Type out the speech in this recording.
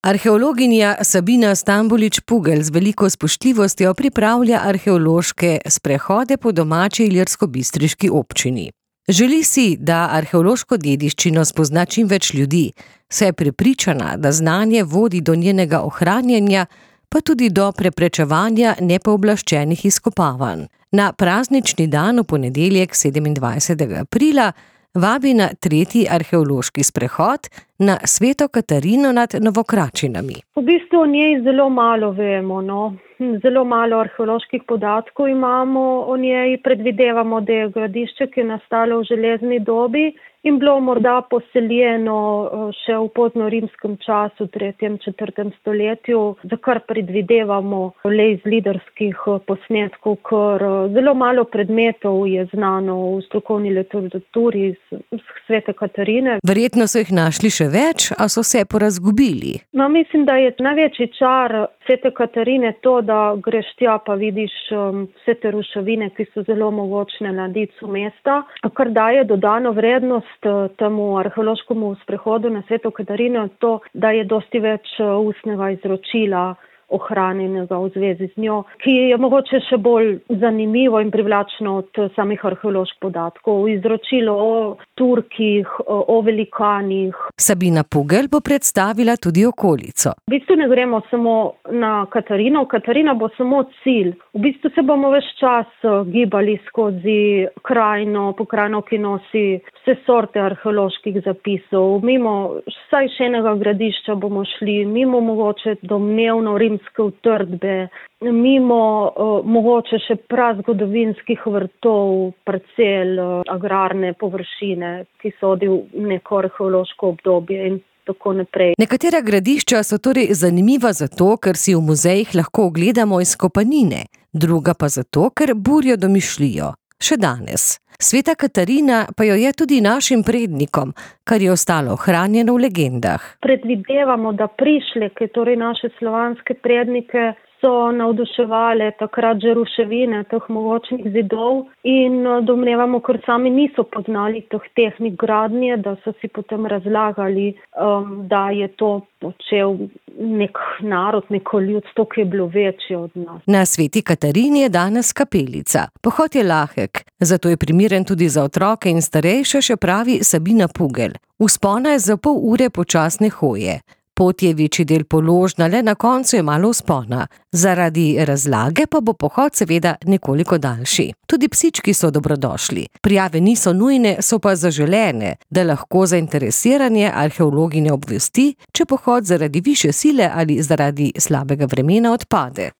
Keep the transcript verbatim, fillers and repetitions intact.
Arheologinja Sabina Stambolič-Pugelj z veliko spoštljivostjo pripravlja arheološke sprehode po domači ilirskobistriški občini. Želi si, da arheološko dediščino spozna čim več ljudi, saj je prepričana, da znanje vodi do njenega ohranjanja, pa tudi do preprečevanja nepooblaščenih izkopavanj. Na praznični dan v ponedeljek sedemindvajsetega aprila vabi na tretji arheološki sprehod na Sveto Katarino nad Novokračinami. V bistvu o njej zelo malo vemo, no. Zelo malo arheoloških podatkov imamo o njej. Predvidevamo, da je gradišče, ki je nastalo v železni dobi in bilo morda poseljeno še v poznorimskem času, tretjem, četrtem stoletju, za kar predvidevamo le iz liderskih posnetkov, ker zelo malo predmetov je znano v strokovni literaturi iz Svete Katarine. Verjetno so jih našli še več, a so se porazgubili. No, mislim, da je največji čar Svete Katarine to, da greš tja pa vidiš um, vse te ruševine, ki so zelo mogočne na licu mesta, kar daje dodano vrednost temu arheološkemu sprehodu na Sveto Katarino, to, da je dosti več ustnega izročila ohranjenega v zvezi z njo, ki je mogoče še bolj zanimivo in privlačno od samih arheoloških podatkov. Izročilo o Turkih, o velikanih. Sabina Pugelj bo predstavila tudi okolico. V bistvu ne gremo samo na Katarino, Katarina bo samo cilj. V bistvu se bomo ves čas gibali skozi krajino, pokrajino, ki nosi vse sorte arheoloških zapisov. Mimo vsaj še enega gradišča bomo šli, mimo mogoče domnevno rimskega utrdbe, mimo uh, mogoče še prazgodovinskih vrtov, parcel, uh, agrarne površine, ki sodijo v neko arheološko obdobje in tako naprej. Nekatera gradišča so torej zanimiva zato, ker si v muzejih lahko ogledamo izkopanine, druga pa zato, ker burijo domišljijo. Še danes. Sveta Katarina pa jo je tudi našim prednikom, kar je ostalo ohranjeno v legendah. Predvidevamo, da prišleke, torej naše slovanske prednike, so navduševale takrat že ruševine teh mogočnih zidov in domnevamo, ker sami niso poznali teh tehnik gradnje, da so si potem razlagali, um, da je to počel nek narod, neko ljudstvo, ki je bilo večje od nas. Na Sveti Katarini je danes kapelica. Pohod je lahek, zato je primeren tudi za otroke in starejše, še pravi Sabina Pugelj. Vzpona je za pol ure počasne hoje. Pot je večji del položna, le na koncu je malo vzpona. Zaradi razlage pa bo pohod seveda nekoliko daljši. Tudi psički so dobrodošli. Prijave niso nujne, so pa zaželene, da lahko zainteresiranje arheologinje obvesti, če pohod zaradi višje sile ali zaradi slabega vremena odpade.